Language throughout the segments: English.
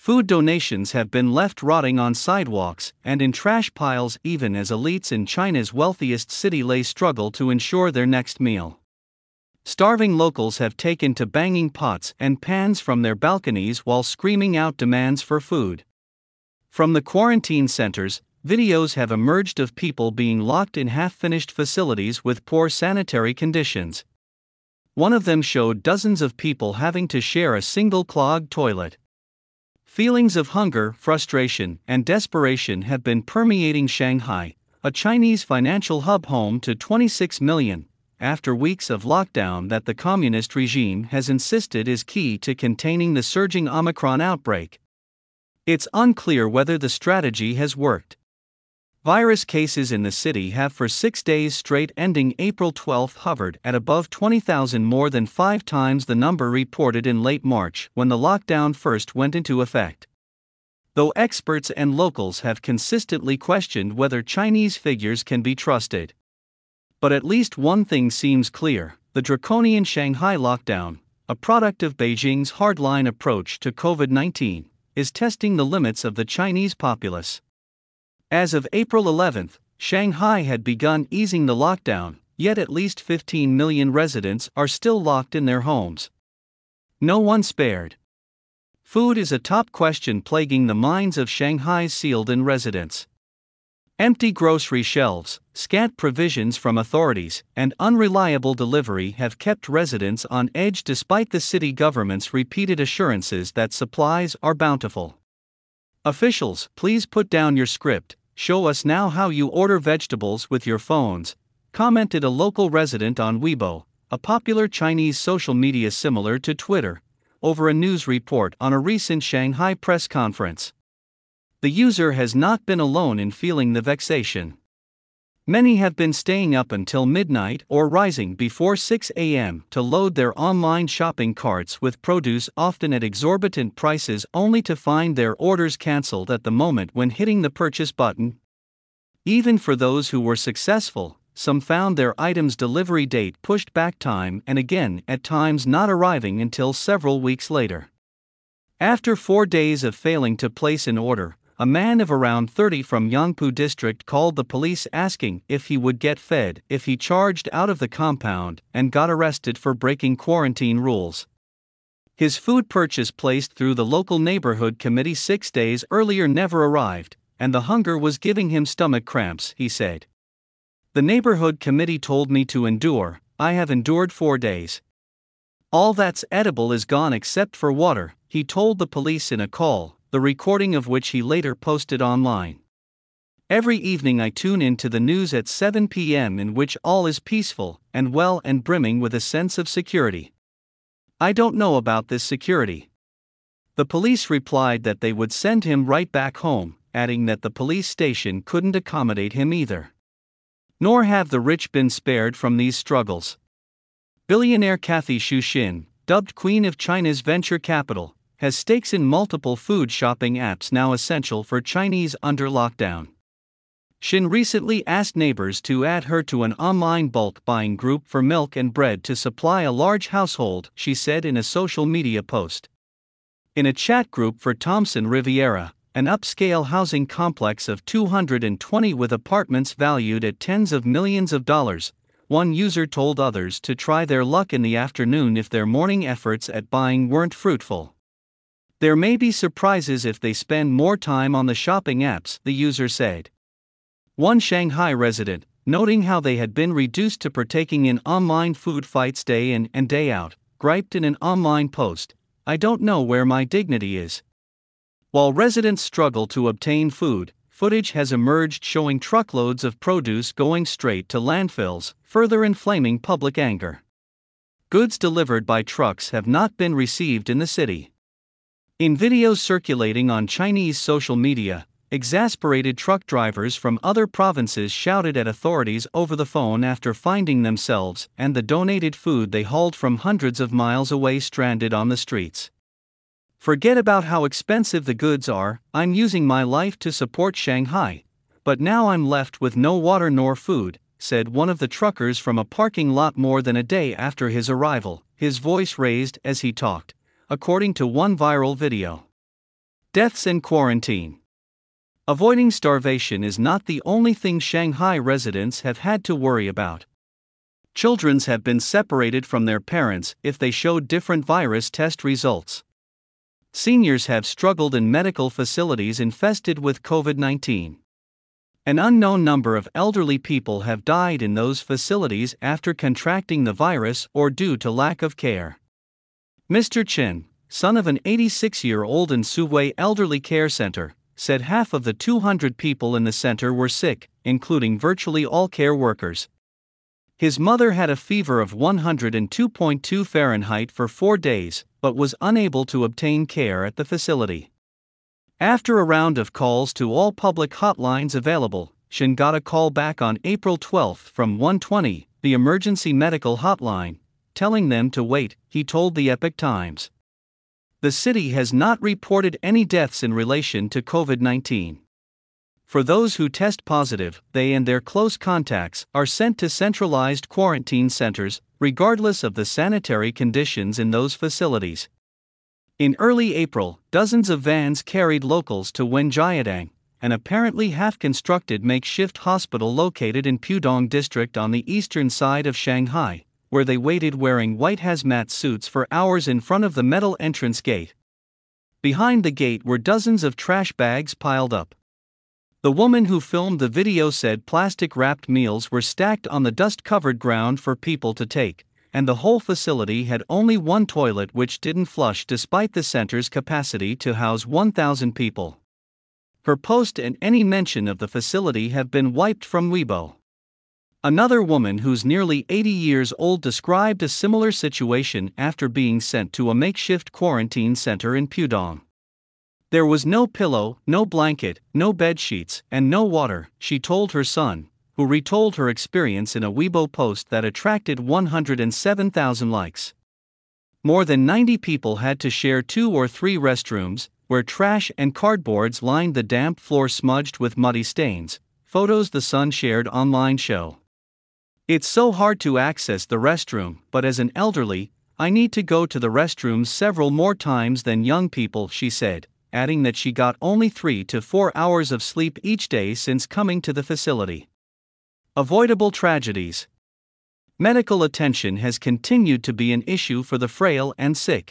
Food donations have been left rotting on sidewalks and in trash piles even as elites in China's wealthiest city struggle to ensure their next meal. Starving locals have taken to banging pots and pans from their balconies while screaming out demands for food. From the quarantine centers, videos have emerged of people being locked in half-finished facilities with poor sanitary conditions. One of them showed dozens of people having to share a single clogged toilet. Feelings of hunger, frustration, and desperation have been permeating Shanghai, a Chinese financial hub home to 26 million, after weeks of lockdown that the communist regime has insisted is key to containing the surging Omicron outbreak. It's unclear whether the strategy has worked. Virus cases in the city have for 6 days straight ending April 12 hovered at above 20,000, more than 5 times the number reported in late March when the lockdown first went into effect. Though experts and locals have consistently questioned whether Chinese figures can be trusted. But at least one thing seems clear: the draconian Shanghai lockdown, a product of Beijing's hardline approach to COVID-19, is testing the limits of the Chinese populace. As of April 11, Shanghai had begun easing the lockdown, yet at least 15 million residents are still locked in their homes. No one spared. Food is a top question plaguing the minds of Shanghai's sealed-in residents. Empty grocery shelves, scant provisions from authorities, and unreliable delivery have kept residents on edge despite the city government's repeated assurances that supplies are bountiful. Officials, please put down your script, show us now how you order vegetables with your phones, commented a local resident on Weibo, a popular Chinese social media similar to Twitter, over a news report on a recent Shanghai press conference. The user has not been alone in feeling the vexation. Many have been staying up until midnight or rising before 6 a.m. to load their online shopping carts with produce, often at exorbitant prices, only to find their orders cancelled at the moment when hitting the purchase button. Even for those who were successful, some found their items' delivery date pushed back time and again, at times not arriving until several weeks later. After 4 days of failing to place an order, a man of around 30 from Yangpu district called the police asking if he would get fed if he charged out of the compound, and got arrested for breaking quarantine rules. His food purchase placed through the local neighborhood committee 6 days earlier never arrived, and the hunger was giving him stomach cramps, he said. The neighborhood committee told me to endure. I have endured 4 days. All that's edible is gone except for water, he told the police in a call, the recording of which he later posted online. Every evening I tune in to the news at 7 p.m. in which all is peaceful and well and brimming with a sense of security. I don't know about this security. The police replied that they would send him right back home, adding that the police station couldn't accommodate him either. Nor have the rich been spared from these struggles. Billionaire Cathy Xu, dubbed Queen of China's venture capital, has stakes in multiple food shopping apps now essential for Chinese under lockdown. Xin recently asked neighbors to add her to an online bulk buying group for milk and bread to supply a large household, she said in a social media post. In a chat group for Thompson Riviera, an upscale housing complex of 220 with apartments valued at tens of millions of dollars, one user told others to try their luck in the afternoon if their morning efforts at buying weren't fruitful. There may be surprises if they spend more time on the shopping apps, the user said. One Shanghai resident, noting how they had been reduced to partaking in online food fights day in and day out, griped in an online post, "I don't know where my dignity is." While residents struggle to obtain food, footage has emerged showing truckloads of produce going straight to landfills, further inflaming public anger. Goods delivered by trucks have not been received in the city. In videos circulating on Chinese social media, exasperated truck drivers from other provinces shouted at authorities over the phone after finding themselves and the donated food they hauled from hundreds of miles away stranded on the streets. "Forget about how expensive the goods are, I'm using my life to support Shanghai, but now I'm left with no water nor food," said one of the truckers from a parking lot more than a day after his arrival, his voice raised as he talked, according to one viral video. Deaths in quarantine. Avoiding starvation is not the only thing Shanghai residents have had to worry about. Children have been separated from their parents if they showed different virus test results. Seniors have struggled in medical facilities infested with COVID-19. An unknown number of elderly people have died in those facilities after contracting the virus or due to lack of care. Mr. Chen, son of an 86-year-old in Suwei Elderly Care Center, said half of the 200 people in the center were sick, including virtually all care workers. His mother had a fever of 102.2 Fahrenheit for 4 days, but was unable to obtain care at the facility. After a round of calls to all public hotlines available, Shen got a call back on April 12 from 120, the emergency medical hotline, telling them to wait, he told the Epoch Times. The city has not reported any deaths in relation to COVID-19. For those who test positive, they and their close contacts are sent to centralized quarantine centers, regardless of the sanitary conditions in those facilities. In early April, dozens of vans carried locals to Wenjiadang, an apparently half-constructed makeshift hospital located in Pudong District on the eastern side of Shanghai, where they waited wearing white hazmat suits for hours in front of the metal entrance gate. Behind the gate were dozens of trash bags piled up. The woman who filmed the video said plastic-wrapped meals were stacked on the dust-covered ground for people to take, and the whole facility had only one toilet which didn't flush despite the center's capacity to house 1,000 people. Her post and any mention of the facility have been wiped from Weibo. Another woman who's nearly 80 years old described a similar situation after being sent to a makeshift quarantine center in Pudong. There was no pillow, no blanket, no bed sheets, and no water, she told her son, who retold her experience in a Weibo post that attracted 107,000 likes. More than 90 people had to share 2 or 3 restrooms, where trash and cardboards lined the damp floor smudged with muddy stains, photos the son shared online show. It's so hard to access the restroom, but as an elderly, I need to go to the restrooms several more times than young people, she said, adding that she got only 3 to 4 hours of sleep each day since coming to the facility. Avoidable tragedies. Medical attention has continued to be an issue for the frail and sick.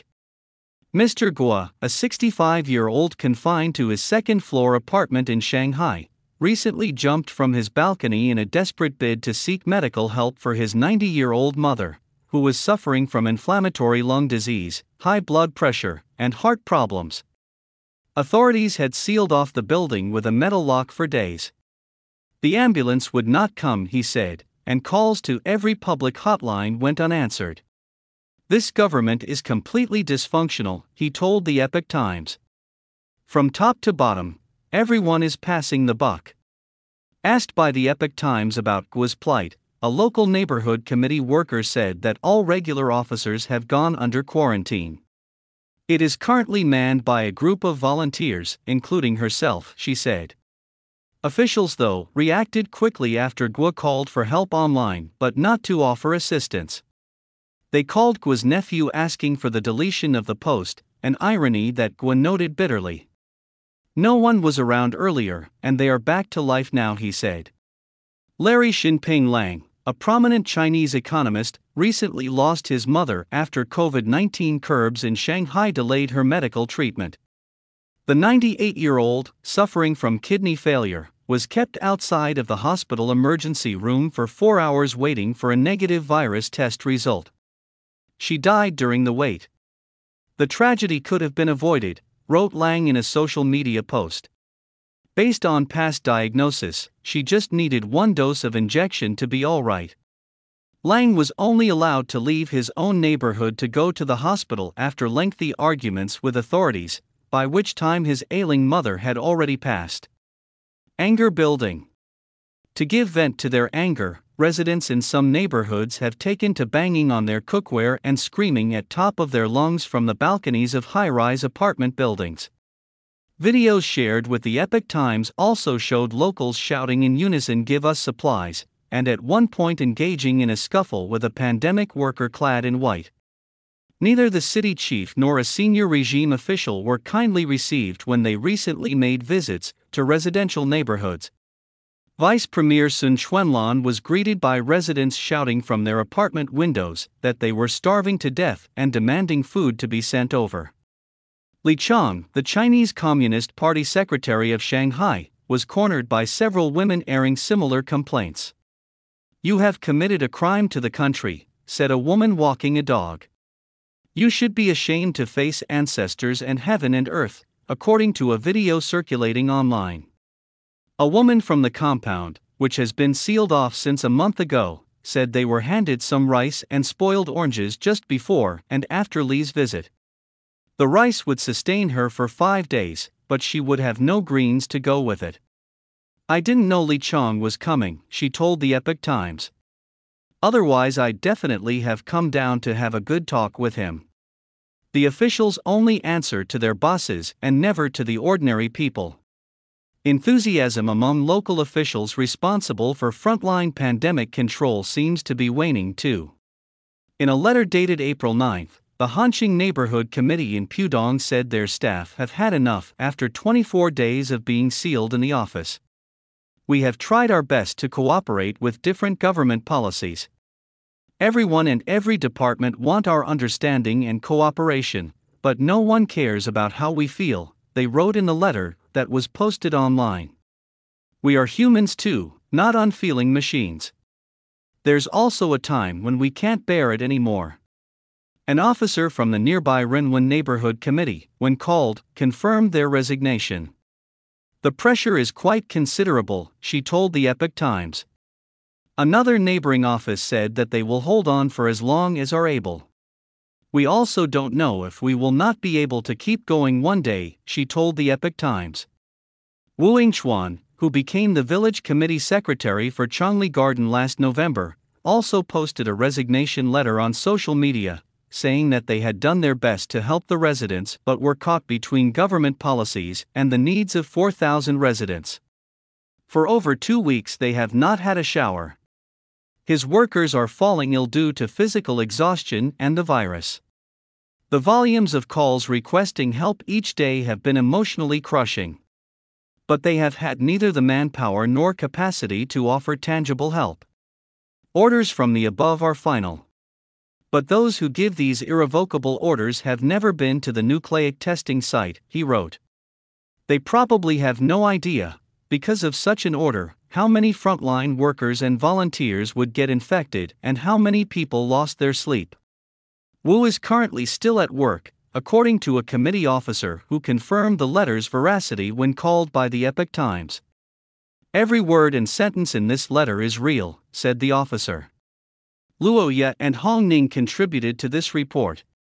Mr. Guo, a 65-year-old confined to his second-floor apartment in Shanghai, recently jumped from his balcony in a desperate bid to seek medical help for his 90-year-old mother, who was suffering from inflammatory lung disease, high blood pressure, and heart problems. Authorities had sealed off the building with a metal lock for days. The ambulance would not come, he said, and calls to every public hotline went unanswered. This government is completely dysfunctional, he told the Epoch Times. From top to bottom, everyone is passing the buck. Asked by the Epoch Times about Guo's plight, a local neighborhood committee worker said that all regular officers have gone under quarantine. It is currently manned by a group of volunteers, including herself, she said. Officials, though, reacted quickly after Guo called for help online, but not to offer assistance. They called Guo's nephew asking for the deletion of the post, an irony that Guo noted bitterly. No one was around earlier, and they are back to life now, he said. Larry Xinping Lang, a prominent Chinese economist, recently lost his mother after COVID-19 curbs in Shanghai delayed her medical treatment. The 98-year-old, suffering from kidney failure, was kept outside of the hospital emergency room for 4 hours waiting for a negative virus test result. She died during the wait. The tragedy could have been avoided, wrote Lang in a social media post. Based on past diagnosis, she just needed 1 dose of injection to be all right. Lang was only allowed to leave his own neighborhood to go to the hospital after lengthy arguments with authorities, by which time his ailing mother had already passed. Anger building. To give vent to their anger, residents in some neighborhoods have taken to banging on their cookware and screaming at top of their lungs from the balconies of high-rise apartment buildings. Videos shared with the Epoch Times also showed locals shouting in unison, "Give us supplies," and at one point engaging in a scuffle with a pandemic worker clad in white. Neither the city chief nor a senior regime official were kindly received when they recently made visits to residential neighborhoods. Vice Premier Sun Xuanlan was greeted by residents shouting from their apartment windows that they were starving to death and demanding food to be sent over. Li Chang, the Chinese Communist Party secretary of Shanghai, was cornered by several women airing similar complaints. "You have committed a crime to the country," said a woman walking a dog. "You should be ashamed to face ancestors and heaven and earth," according to a video circulating online. A woman from the compound, which has been sealed off since a month ago, said they were handed some rice and spoiled oranges just before and after Li's visit. The rice would sustain her for 5 days, but she would have no greens to go with it. "I didn't know Li Chang was coming," she told the Epoch Times. "Otherwise I'd definitely have come down to have a good talk with him." The officials only answer to their bosses and never to the ordinary people. Enthusiasm among local officials responsible for frontline pandemic control seems to be waning too. In a letter dated April 9, the Hanqing Neighborhood Committee in Pudong said their staff have had enough after 24 days of being sealed in the office. "We have tried our best to cooperate with different government policies. Everyone and every department want our understanding and cooperation, but no one cares about how we feel," they wrote in the letter that was posted online. "We are humans too, not unfeeling machines. There's also a time when we can't bear it anymore." An officer from the nearby Rinwen Neighborhood Committee, when called, confirmed their resignation. "The pressure is quite considerable," she told the Epoch Times. Another neighboring office said that they will hold on for as long as are able. "We also don't know if we will not be able to keep going one day," she told the Epoch Times. Wu Yingchuan, who became the village committee secretary for Changli Garden last November, also posted a resignation letter on social media, saying that they had done their best to help the residents but were caught between government policies and the needs of 4,000 residents. For over 2 weeks they have not had a shower. His workers are falling ill due to physical exhaustion and the virus. The volumes of calls requesting help each day have been emotionally crushing. But they have had neither the manpower nor capacity to offer tangible help. "Orders from the above are final. But those who give these irrevocable orders have never been to the nucleic testing site," he wrote. "They probably have no idea, because of such an order, how many frontline workers and volunteers would get infected and how many people lost their sleep." Wu is currently still at work, according to a committee officer who confirmed the letter's veracity when called by the Epoch Times. "Every word and sentence in this letter is real," said the officer. Luo Ye and Hong Ning contributed to this report.